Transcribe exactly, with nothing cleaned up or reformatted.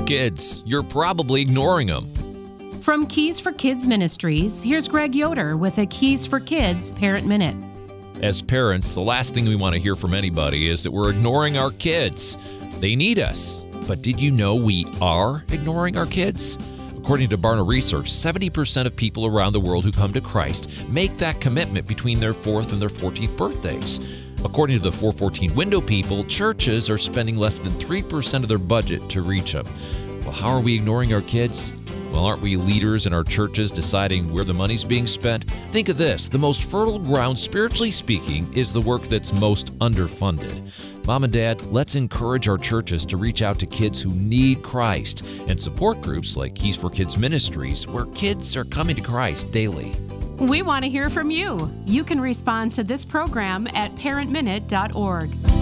kids. You're probably ignoring them. From Keys for Kids Ministries, here's Greg Yoder with a Keys for Kids Parent Minute. As parents, the last thing we want to hear from anybody is that we're ignoring our kids. They need us. But did you know we are ignoring our kids? According to Barna Research, seventy percent of people around the world who come to Christ make that commitment between their fourth and their fourteenth birthdays. According to the four fourteen Window people, churches are spending less than three percent of their budget to reach them. Well, how are we ignoring our kids? Well, aren't we leaders in our churches deciding where the money's being spent? Think of this. The most fertile ground, spiritually speaking, is the work that's most underfunded. Mom and Dad, let's encourage our churches to reach out to kids who need Christ and support groups like Keys for Kids Ministries, where kids are coming to Christ daily. We want to hear from you. You can respond to this program at parent minute dot org.